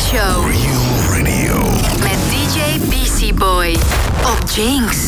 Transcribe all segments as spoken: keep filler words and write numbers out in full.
Show. Real Radio. Met D J B C Boy op Jinx.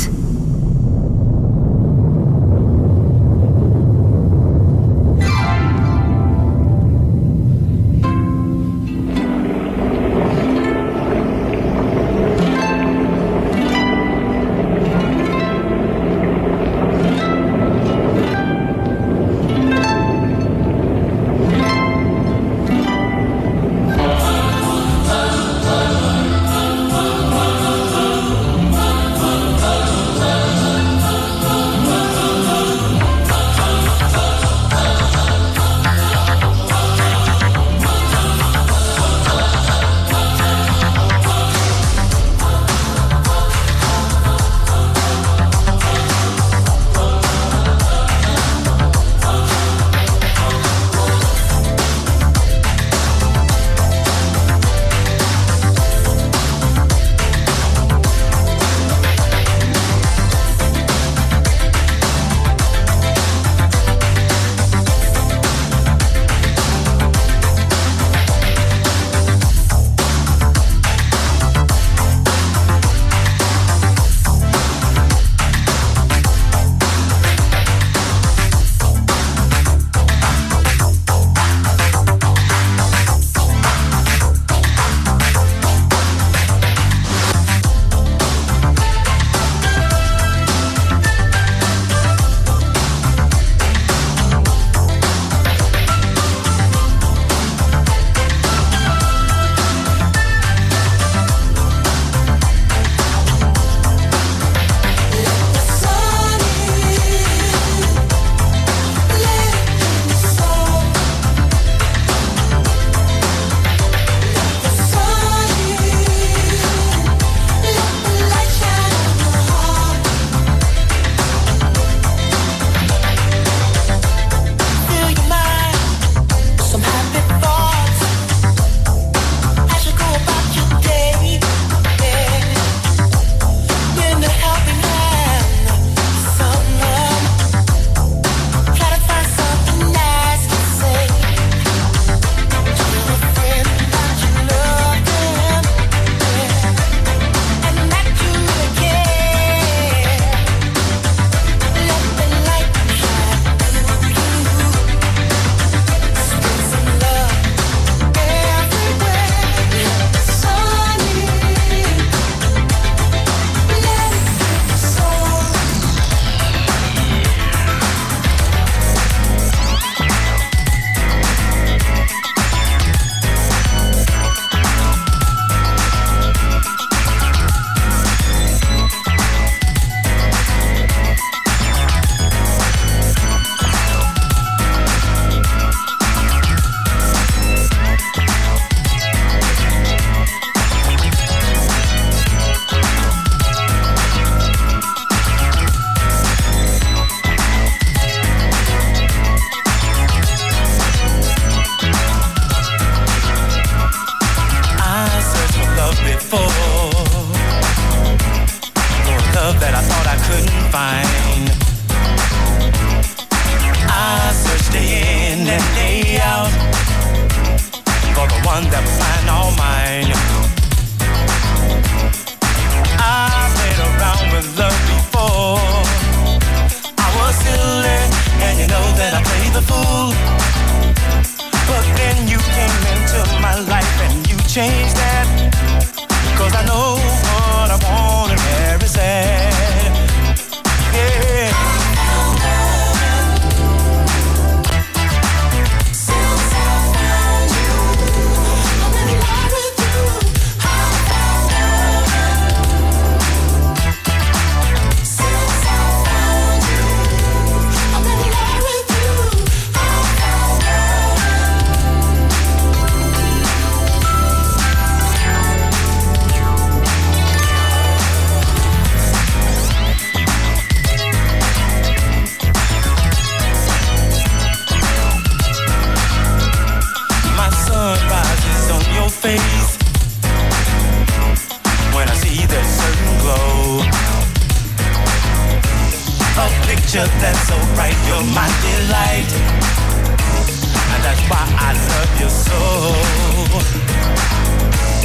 picture that's so bright, you're my delight, and that's why I love you so.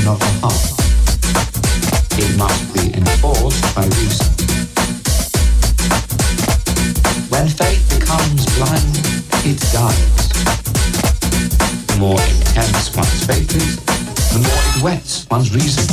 not the heart. It must be enforced by reason. When faith becomes blind, it dies. The more intense one's faith is, the more it whets one's reason.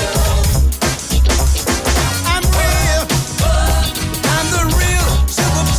Super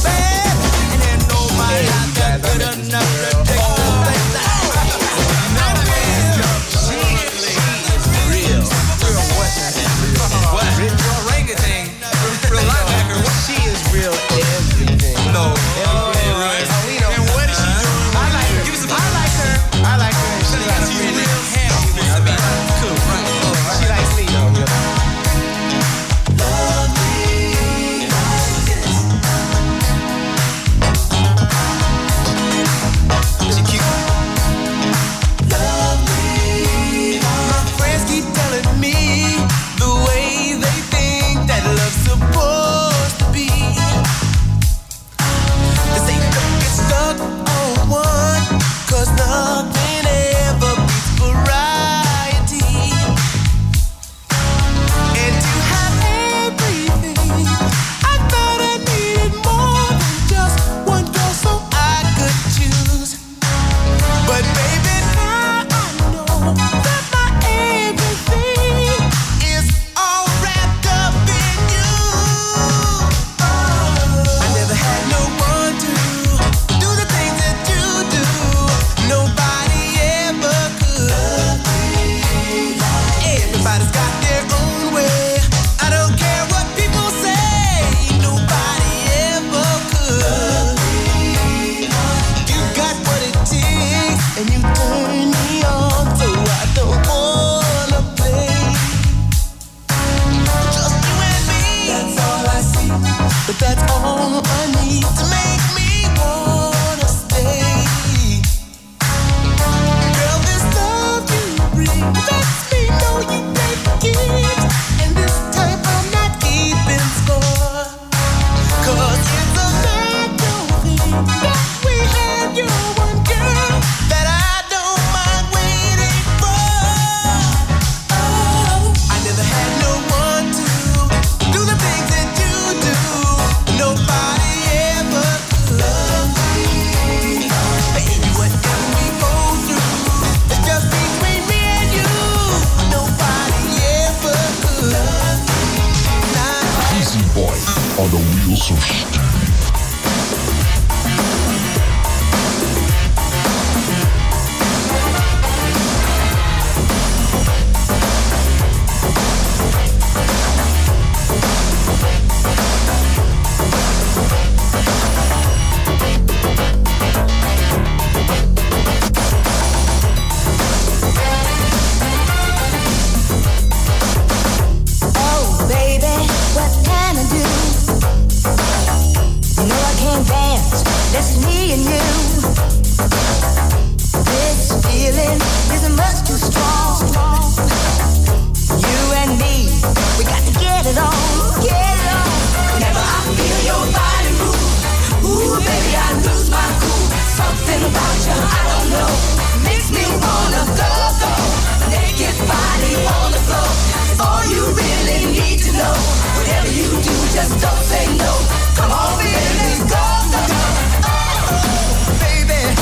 Just don't say no. Come on, baby, go, go, go. Oh, baby.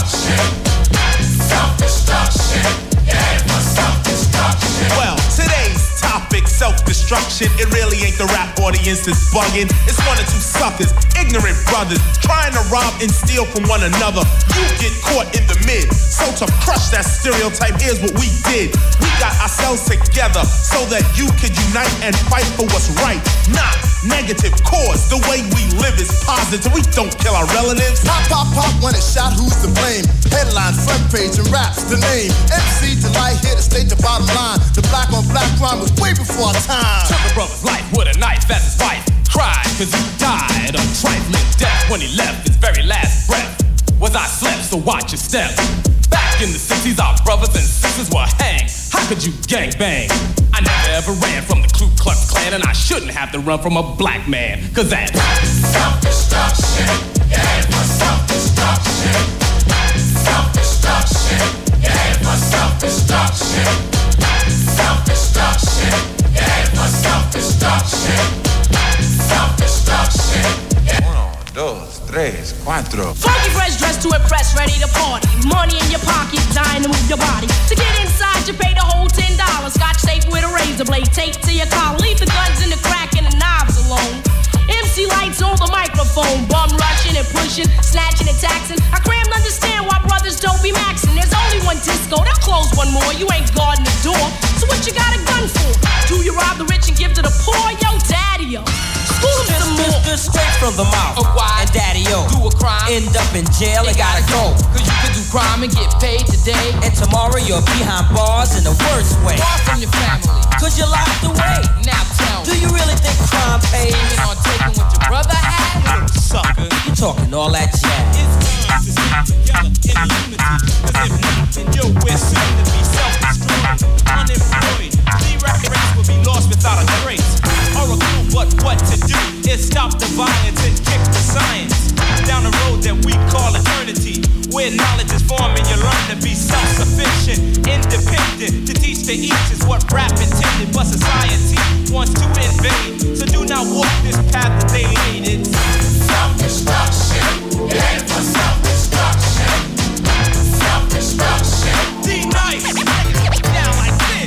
self-destruction. Self-destruction. Yeah, for self-destruction. Well, today's topic, self-destruction. It really ain't the rap audience that's bugging. It's one or two suckers, ignorant brothers, trying to rob and steal from one another. You get caught in the mid. So to crush that stereotype, here's what we did. We got ourselves together so that you could unite and fight for what's right. Not negative cause. The way we live is positive. We don't kill our relatives. Pop, pop, pop, when it's shot, who's to blame? Headlines, front page, and raps the name. M C Delight here to state the bottom line. The black on black crime was way before our time. Took a brother's life with a knife as his wife cried, cause he died of trifling death when he left his very last breath. Was I slept, so watch your step. Back in the sixties, our brothers and sisters were hanged. How could you gangbang? I never ever ran from the Ku Klux Klan, and I shouldn't have to run from a black man, cause that's self-destruction. Yeah, for self-destruction. Self-destruction. Yeah, for self-destruction. Self-destruction. Yeah, for self-destruction. Self-destruction. Uno, dos, tres, cuatro. Funky fresh dressed to impress, ready to party. Money in your pocket, dying to move your body. To get inside, you pay the whole ten dollars. Scotch tape with a razor blade taped to your collar. Leave the guns and the crack and the knives alone. M C Lights on the microphone, bum rushing and pushing, snatching and taxing. I cram to understand why brothers don't be maxing. There's only one disco, they'll close one more. You ain't guarding the door, so what you got a gun for? Do you rob the rich and give to the poor? Yo, daddy-o, school them some more. This straight from the mouth. Oh, why? And daddy-o, do a crime, end up in jail and gotta go. Cause you could do crime and get paid today, and tomorrow you're behind bars in the worst way. Far from your family, cause you're locked away. Now tell me, do you really think crime pays? Even on taking what your brother had? You sucker, you talking all that jazz. It's time to stick together in unity, cause if not, then yo, we're soon to be self-destroyed, unemployed. Three records will be lost without a trace, or a clue but what to do is stop the violence and kick the science down the road that we call eternity, where knowledge is formed and you learn to be self-sufficient, independent. To teach to each is what rap intended, but society wants to invade. So do not walk this path that they laid. It's self-destruction. It ain't for self-destruction. Self-destruction. D-Nice. Down like this.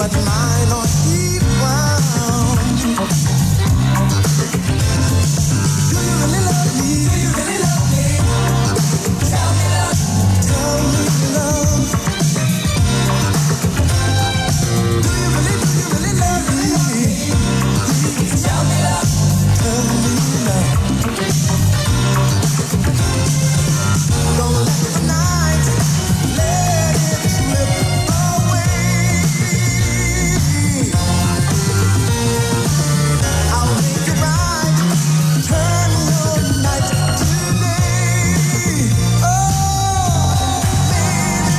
but mine are deep down. Do you really love me? Do you really love me? Tell me love. Tell me love. Do you really, do you really love me? Please tell me love. Tell me love. Don't let the night let it slip away. I'll make it right. Turn your night to day. Oh, baby,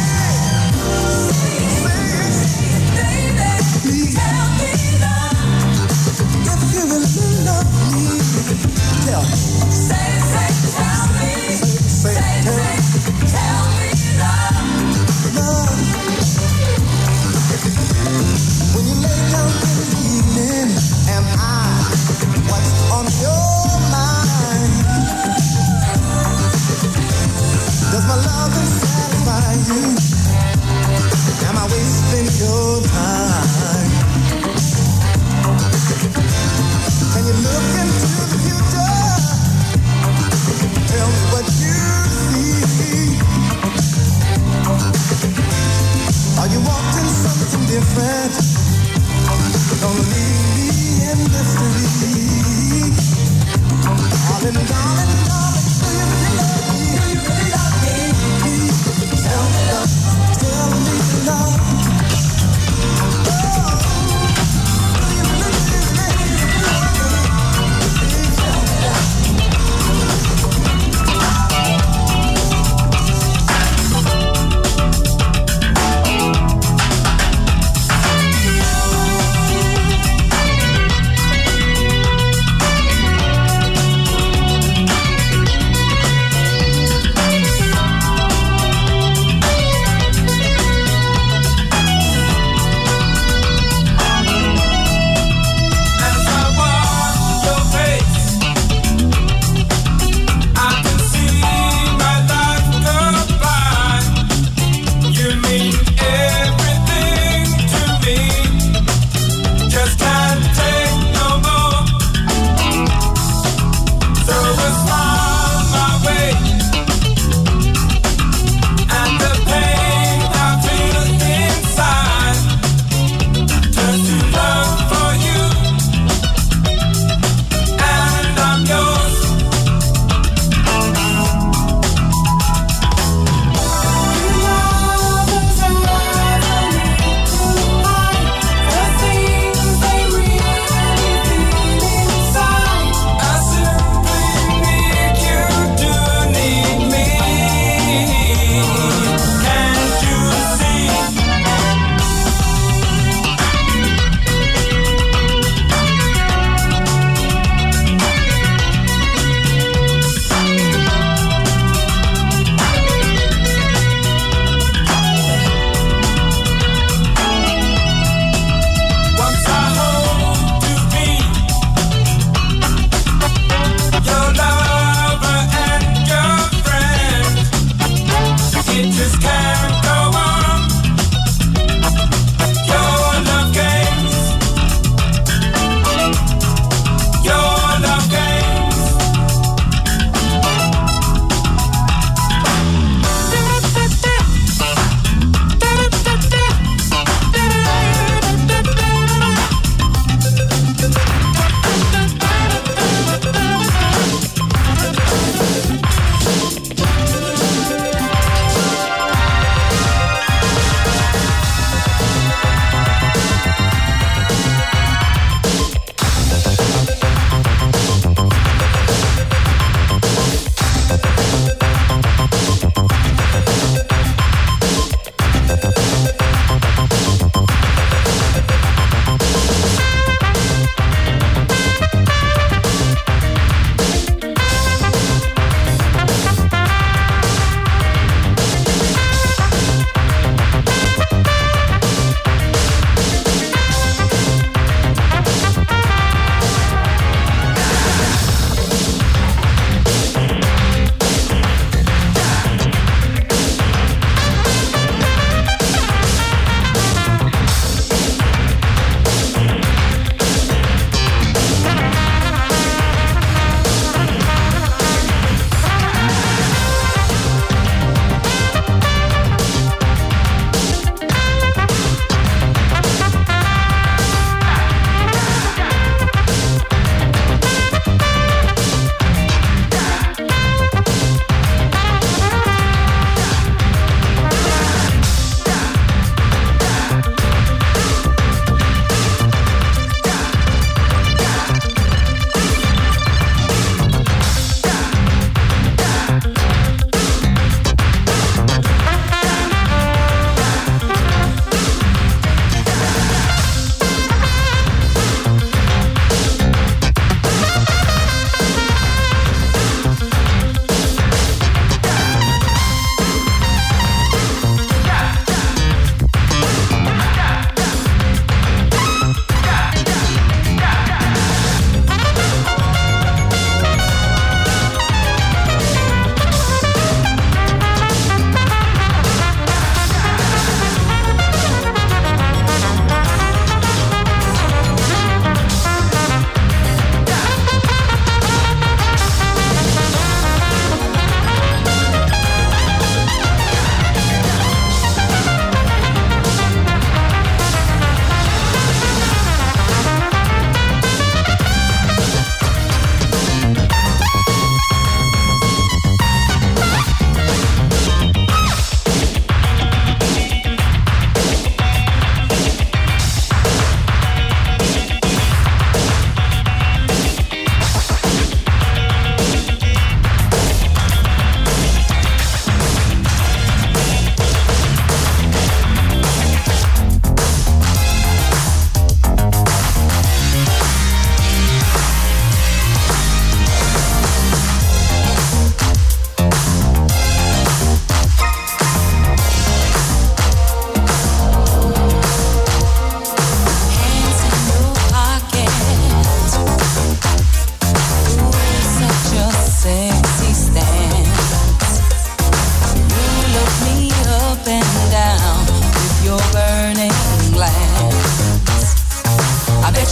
baby, please tell me love. If you really love me, tell me. Say, say, tell me. Say, say, say, tell me love. Love. When you lay down in the evening, am I what's on your mind? Does my love satisfy you? Am I wasting your time? Can you look into the future? Tell me what you see. Are you wanting something different? Don't leave me in mystery. Darling, darling, darling, do you really love me? Do you really love me? Please tell me love. Tell me love. Oh, do you really, really, really love me? Please tell me love.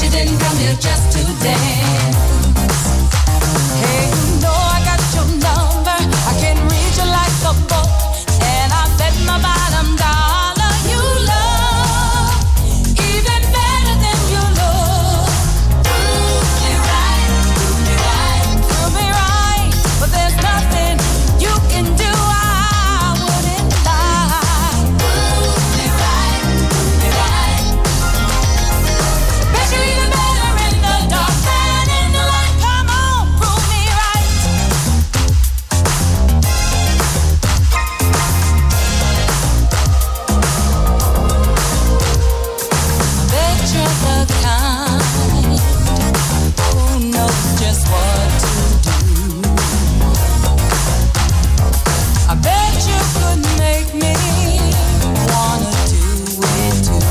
you didn't come here just to dance. Hey, you know I got your number. I can read you like a book, and I bet my bottom dollar you love even better than you look. Prove me right, prove me right, prove me right, but there's nothing you can do I wouldn't like. Prove me right, prove me right. Bet you even better in the dark than in the light. Come on, prove me right. Bet you're the kind who knows just what to do. I bet you could make me wanna do it too.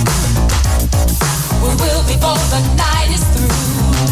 We will before the night is through.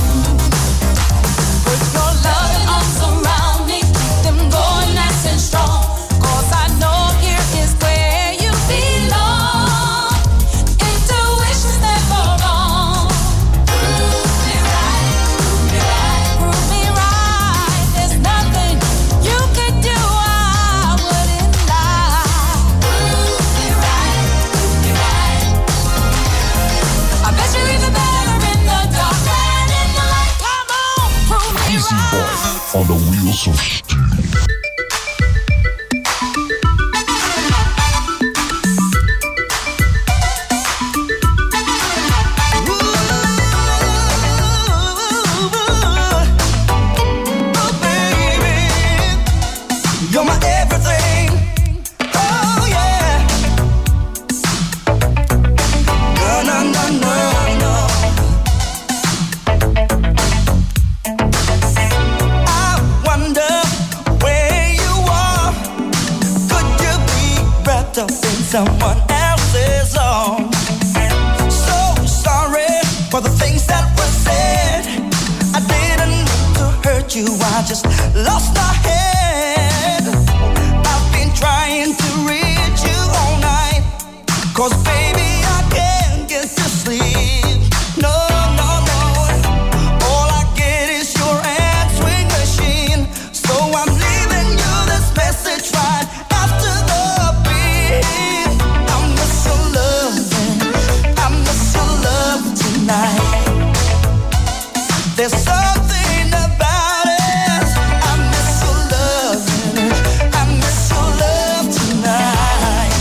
Put your loving arms around me, keep them going nice and strong. 'Cause I know here is where you belong. Intuition's never wrong. Prove me right, prove me right, prove me right. There's nothing you can do I wouldn't like. Prove me right, prove me right. I bet you even better in the dark than in the light. Come on, prove me Easy right. Boy on the wheels of steel. You're my everything. Oh yeah. No, no, no, no, no. I wonder where you are. Could you be wrapped up in someone else's arms? So sorry for the things that were said. I didn't mean to hurt you. I just lost my head. I've been trying to reach you all night. 'Cause baby, I can't get to sleep. No, no, no. All I get is your answering machine. So I'm leaving you this message right after the beat. I miss your loving. I miss your love tonight. There's something about it. I miss your loving. I miss your love tonight.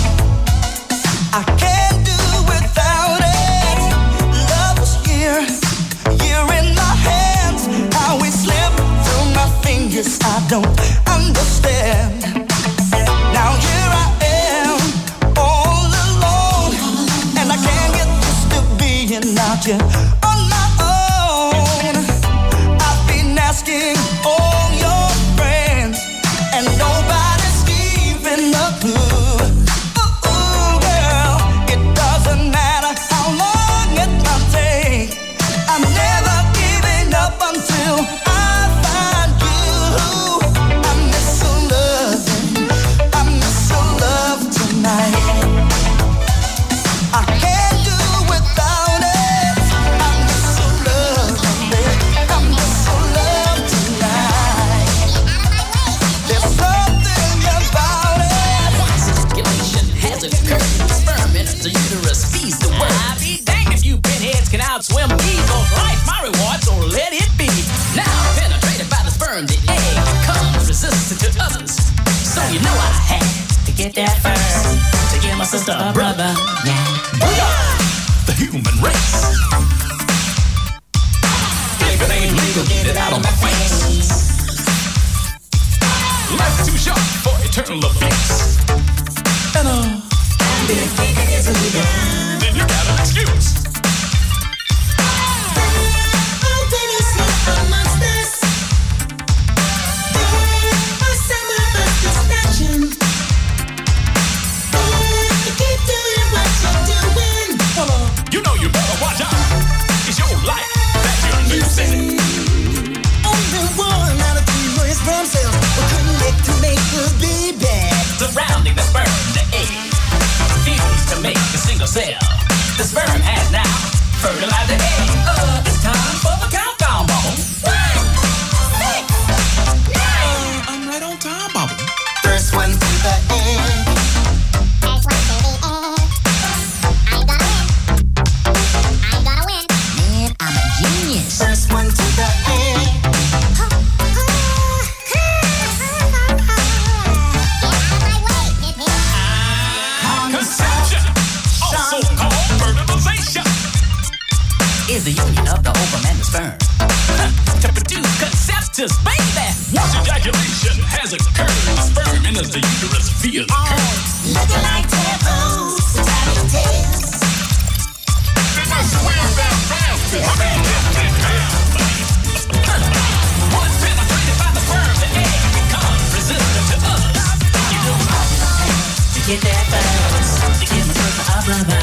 I can't do without it. Love was here, here in my hands. How it slipped through my fingers, I don't understand. Now here I am, all alone, and I can't get used to being out here on my own. I've been asking all your friends, and nobody's giving a clue. Ooh, ooh, girl, it doesn't matter how long it might take. I'm never giving up until I find you. I miss your loving. I miss your love tonight. I can't do without it. I miss your love, baby. I miss your love tonight. There's something about it. Circulation has occurred. Sperm enters the uterus, feeds the world. I'll be danged if you pinheads can outswim me. Both life, my reward, so let it be. Now penetrated by the sperm, the egg becomes resistant to others. So you know I had to get that first to give my sister a brother. Yeah. Booyah! The human race. If it ain't legal, get it out of my face. Life's too short for eternal abuse. And uh, if it is illegal, then you got an excuse. You know you better watch out. It's your life that you're losing. Only one out of three million sperm cells will connect to make a baby. Surrounding the sperm, the egg fused to make a single cell. The sperm has now Fertilize the egg. Uh, it's time for the countdown bubble. Five, six, nine. I'm right on time, Bubble. First one to the egg. First one to the egg. I'm gonna win. I'm gonna win. Man, I'm a genius. First one to the egg. Conception, also called fertilization, is the union of the ovum and the sperm to produce conceptus, baby. Once ejaculation has occurred, the sperm enters the uterus via the curve. Looking like tampons, tapping tails. They must wear their pants. Once penetrated by the sperm, the egg becomes resistant to others. You know how to get that buzz, to give my brother a brother.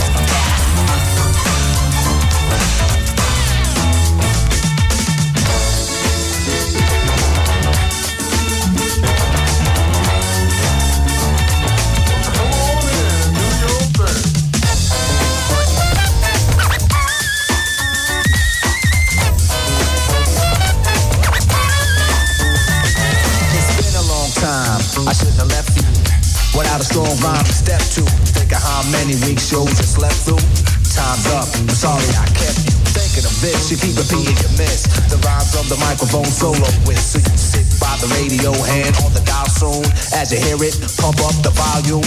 I shouldn't have left you without a strong rhyme to step to. Think of how many weeks shows you slept through. Time's up, I'm sorry I kept you thinking of this. You keep repeating your miss the rhymes of the microphone solo with. So you sit by the radio, hand on the dial soon. As you hear it, pump up the volume.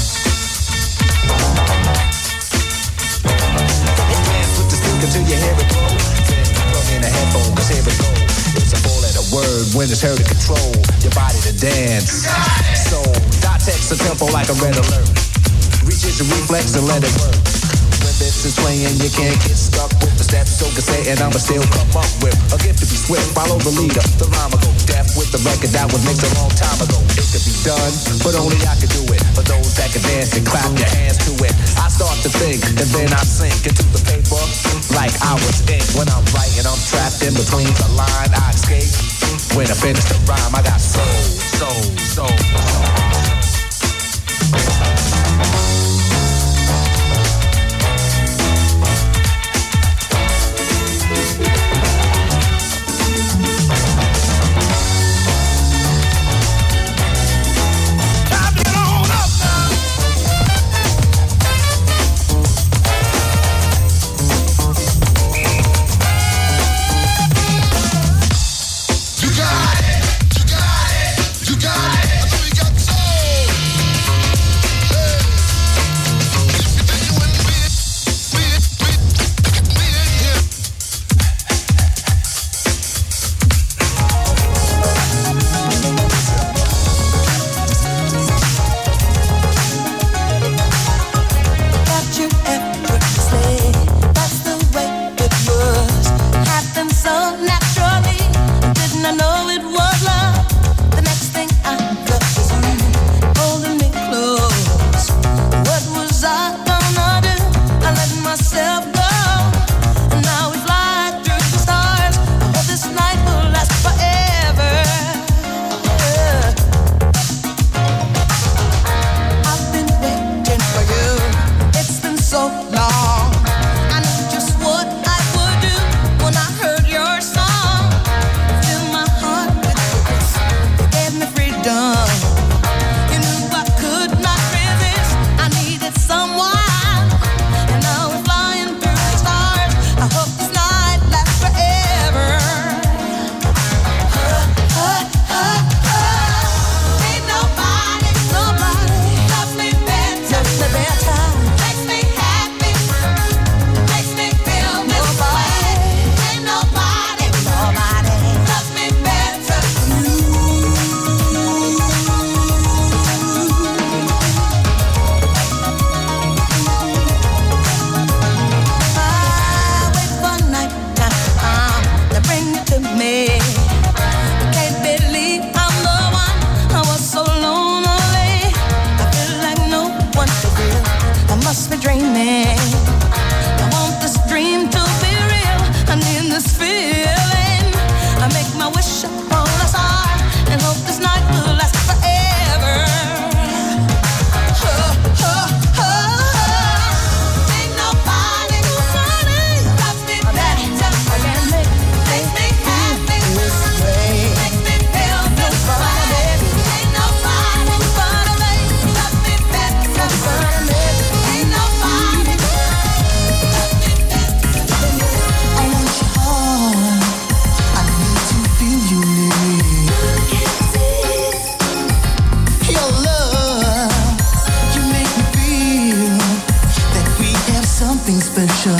Dance with the speaker till you hear it blow. Then plug in a headphone, cause here it go. It's a four-letter word when it's heard to control your body to dance. So, dot text a tempo like a red alert. Reaches your reflex and let it work. When this is playing, you can't get stuck with the steps. So cassette and I'ma still come up with a gift to be swift. Follow the leader, the rhyme will go deaf with the record that was mixed a long time ago. It could be done, but only I could do it. For those that can dance and clap your hands to it. I start to think and then I sink into the paper like I was ink. When I'm writing, I'm trapped in between the line. I escape. When I finish the rhyme, I got soul, soul, soul, soul. You got it, you got it, you got it. special.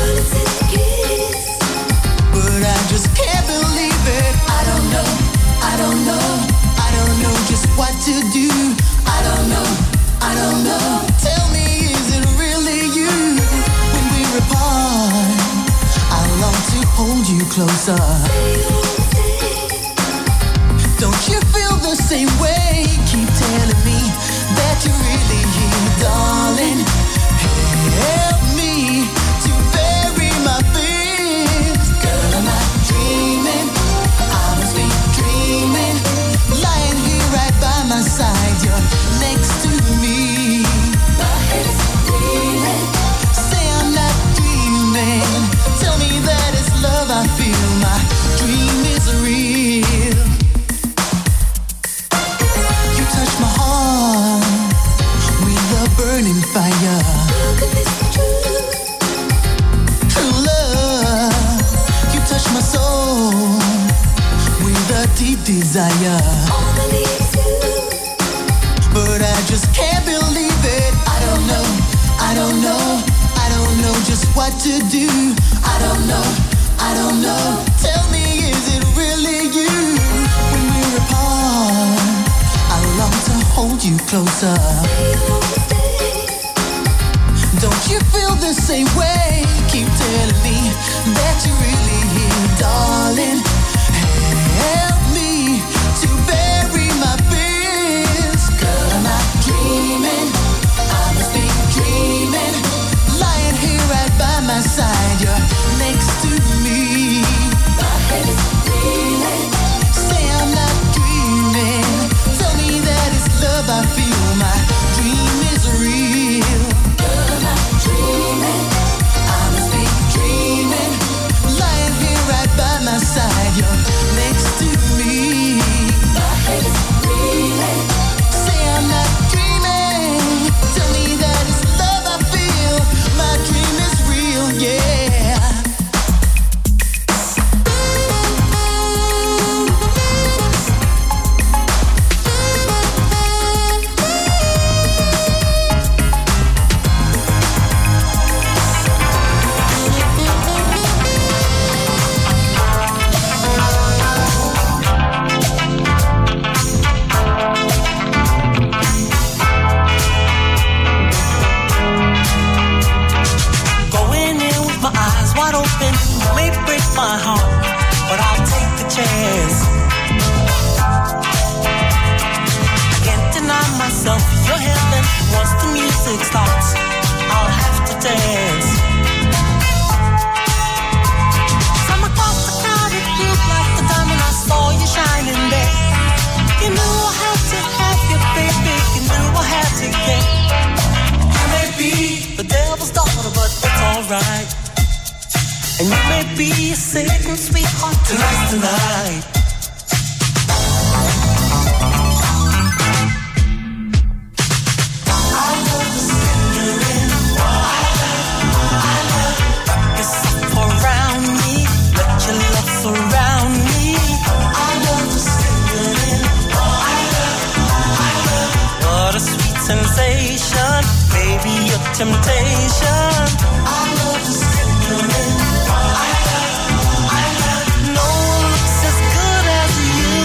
But I just can't believe it. I don't know, I don't know, I don't know just what to do. I don't know, I don't know. Tell me, is it really you? When we're apart, I long to hold you closer. Don't you feel the same way? Keep telling me that you're really here, darling. Help me to bury my fears. Girl, I'm not dreaming, I must be dreaming. Lying here right by my side, you're next to me. My head is dreaming. Say I'm not dreaming. Tell me that it's love I feel. My dream is real. You touch my heart with a burning fire. True love, you touch my soul with a deep desire. But I just can't believe it. I don't know, I don't know, I don't know just what to do. I don't know, I don't know. Tell me, is it really you? When we're apart, I long to hold you closer. Don't you feel the same way? Keep telling me that you're really here, darling. Help me to bury my fears. Girl, I'm not dreaming, I must be dreaming. Lying here right by my side, you're next to me. My head is dreaming. Say I'm not dreaming. Tell me that it's love I feel. My dream is real. Girl, I'm not dreaming, I must be dreaming. Lying here right by my side, you're next to me. My head is dreaming. Say I'm not dreaming. Tell me that it's love I feel. My dream is real, yeah. Going in with my eyes wide open may break my heart, but I'll take the chance. I can't deny myself your heaven. Once the music starts, I'll have to dance. From across the crowded group, like the diamond I saw you shining there. You knew I had to have you, baby. You knew I had to get. You may be the devil's daughter, but it's alright. And you may be a Satan's sweetheart tonight, tonight. I love the singing. I love, I love. Wrap yourself around me, let your love surround me. I love the singing. I love, I love. What a sweet sensation, baby, your temptation. I love the singing. No one looks as good as you.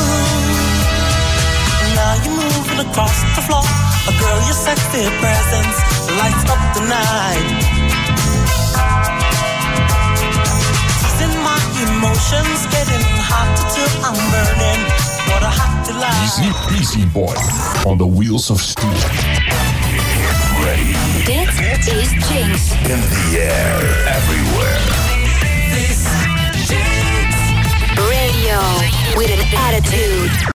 Now you're moving across the floor. A girl, your sexy presence lights up the night. Teasing my emotions, getting hotter till I'm burning. What a hot delight. Easy Peasy Boy on the wheels of steel. Get ready. Dit is Jinx. In the air, everywhere. Radio with an attitude.